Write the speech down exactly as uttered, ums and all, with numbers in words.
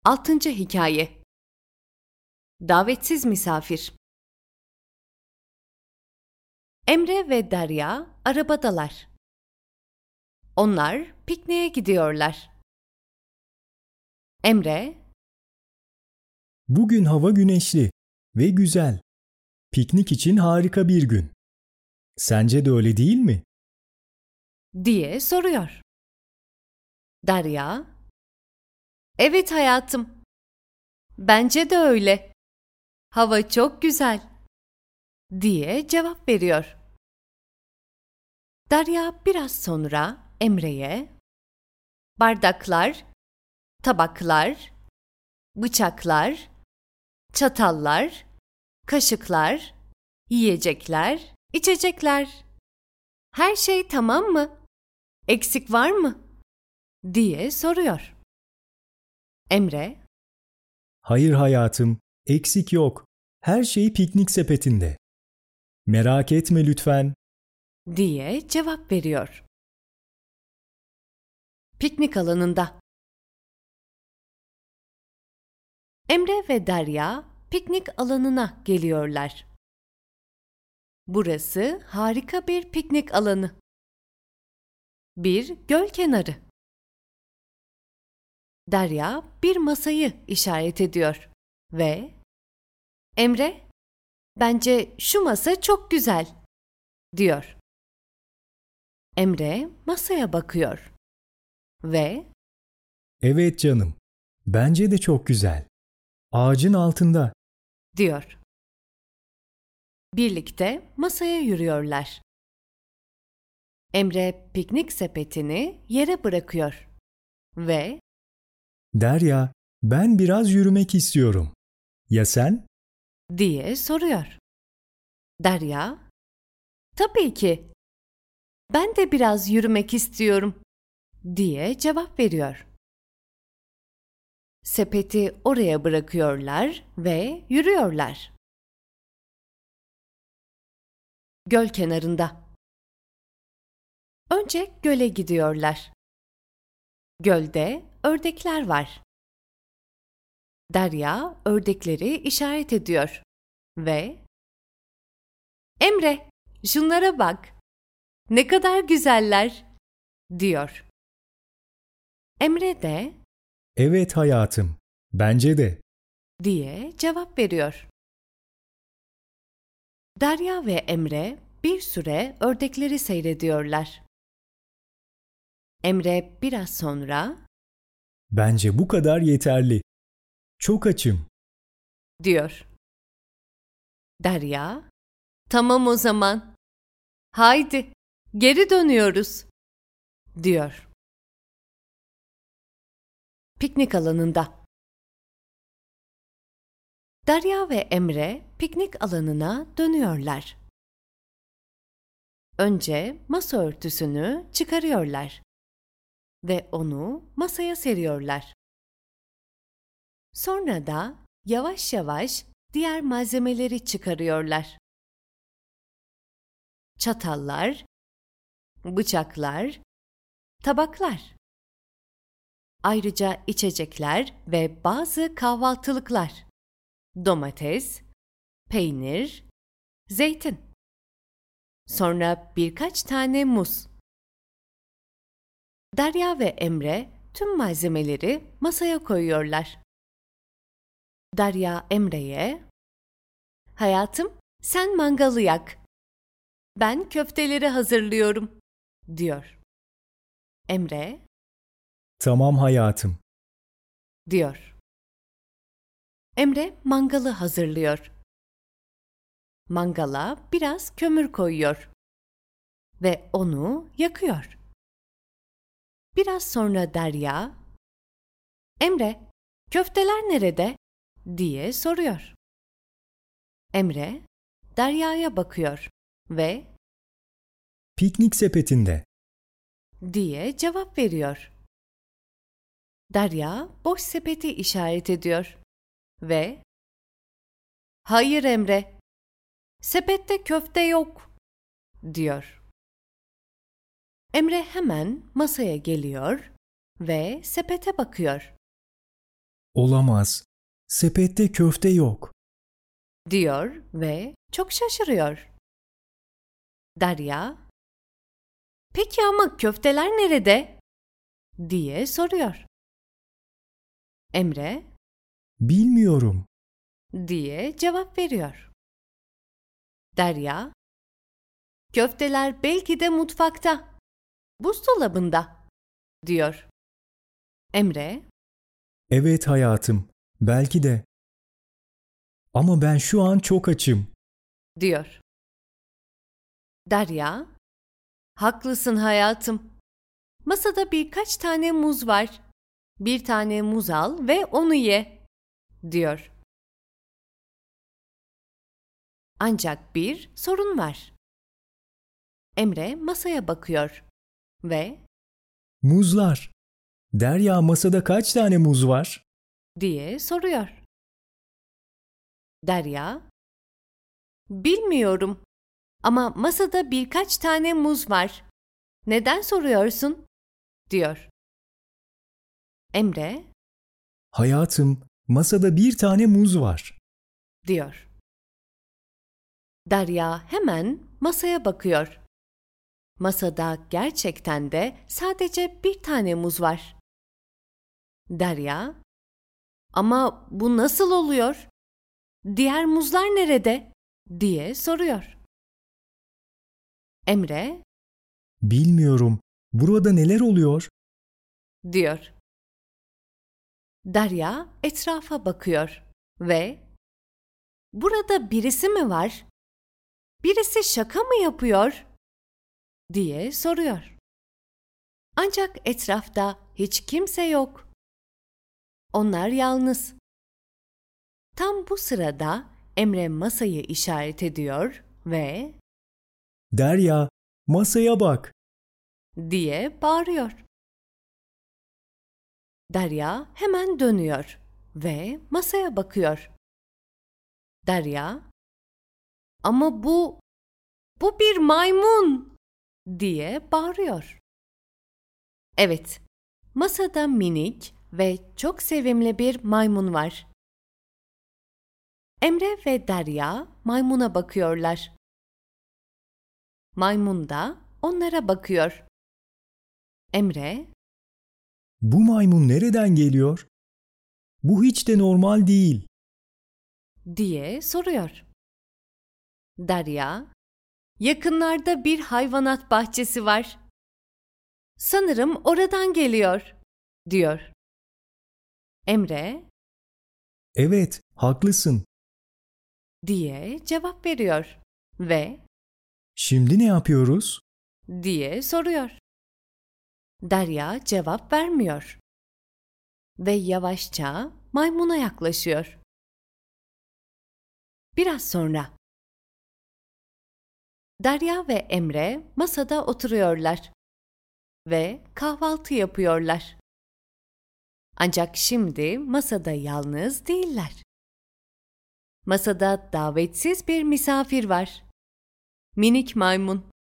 Altıncı hikaye. Davetsiz misafir. Emre ve Derya arabadalar. Onlar pikniğe gidiyorlar. Emre, Bugün hava güneşli ve güzel. Piknik için harika bir gün. Sence de öyle değil mi? diye soruyor. Derya, evet hayatım. Bence de öyle. Hava çok güzel, diye cevap veriyor. Derya biraz sonra Emre'ye bardaklar, tabaklar, bıçaklar, çatallar, kaşıklar, yiyecekler, içecekler. Her şey tamam mı? Eksik var mı? diye soruyor. Emre, Hayır hayatım, eksik yok. Her şey piknik sepetinde. Merak etme lütfen. diye cevap veriyor. Piknik alanında. Emre ve Derya piknik alanına geliyorlar. Burası harika bir piknik alanı. Bir göl kenarı. Derya bir masayı işaret ediyor ve Emre, bence şu masa çok güzel, diyor. Emre masaya bakıyor ve Evet canım. Bence de çok güzel. Ağacın altında. diyor. Birlikte masaya yürüyorlar. Emre piknik sepetini yere bırakıyor ve Derya, ben biraz yürümek istiyorum. Ya sen? diye soruyor. Derya, tabii ki. Ben de biraz yürümek istiyorum, diye cevap veriyor. Sepeti oraya bırakıyorlar ve yürüyorlar. Göl kenarında. Önce göle gidiyorlar. Gölde ördekler var. Derya ördekleri işaret ediyor ve Emre, şunlara bak. Ne kadar güzeller, diyor. Emre de Evet hayatım. Bence de. diye cevap veriyor. Derya ve Emre bir süre ördekleri seyrediyorlar. Emre biraz sonra Bence bu kadar yeterli. Çok açım. diyor. Derya, tamam o zaman. Haydi, geri dönüyoruz, diyor. Piknik alanında. Derya ve Emre piknik alanına dönüyorlar. Önce masa örtüsünü çıkarıyorlar ve onu masaya seriyorlar. Sonra da yavaş yavaş diğer malzemeleri çıkarıyorlar. Çatallar, bıçaklar, tabaklar. Ayrıca içecekler ve bazı kahvaltılıklar. Domates, peynir, zeytin. Sonra birkaç tane muz. Derya ve Emre tüm malzemeleri masaya koyuyorlar. Derya Emre'ye, hayatım sen mangalı yak. Ben köfteleri hazırlıyorum, diyor. Emre, Tamam hayatım. diyor. Emre mangalı hazırlıyor. Mangala biraz kömür koyuyor ve onu yakıyor. Biraz sonra Derya, Emre, köfteler nerede? diye soruyor. Emre, Derya'ya bakıyor ve Piknik sepetinde. diye cevap veriyor. Derya boş sepeti işaret ediyor ve hayır Emre, sepette köfte yok, diyor. Emre hemen masaya geliyor ve sepete bakıyor. Olamaz. Sepette köfte yok. diyor ve çok şaşırıyor. Derya, peki ama köfteler nerede? diye soruyor. Emre, Bilmiyorum. diye cevap veriyor. Derya, köfteler belki de mutfakta, buzdolabında, diyor. Emre, Evet hayatım, belki de. Ama ben şu an çok açım. diyor. Derya, haklısın hayatım. Masada birkaç tane muz var. Bir tane muz al ve onu ye, diyor. Ancak bir sorun var. Emre masaya bakıyor ve Muzlar. Derya, masada kaç tane muz var? diye soruyor. Derya, bilmiyorum ama masada birkaç tane muz var. Neden soruyorsun? diyor. Emre, Hayatım, masada bir tane muz var. diyor. Derya hemen masaya bakıyor. Masada gerçekten de sadece bir tane muz var. Derya, ama bu nasıl oluyor? Diğer muzlar nerede? diye soruyor. Emre, Bilmiyorum. Burada neler oluyor? diyor. Derya etrafa bakıyor ve burada birisi mi var? Birisi şaka mı yapıyor? diye soruyor. Ancak etrafta hiç kimse yok. Onlar yalnız. Tam bu sırada Emre masayı işaret ediyor ve Derya, masaya bak. diye bağırıyor. Derya hemen dönüyor ve masaya bakıyor. Derya, ama bu, bu bir maymun diye bağırıyor. Evet, masada minik ve çok sevimli bir maymun var. Emre ve Derya maymuna bakıyorlar. Maymun da onlara bakıyor. Emre, Bu maymun nereden geliyor? Bu hiç de normal değil. diye soruyor. Derya, yakınlarda bir hayvanat bahçesi var. Sanırım oradan geliyor, diyor. Emre, Evet, haklısın. diye cevap veriyor ve Şimdi ne yapıyoruz? diye soruyor. Derya cevap vermiyor ve yavaşça maymuna yaklaşıyor. Biraz sonra Derya ve Emre masada oturuyorlar ve kahvaltı yapıyorlar. Ancak şimdi masada yalnız değiller. Masada davetsiz bir misafir var. Minik maymun.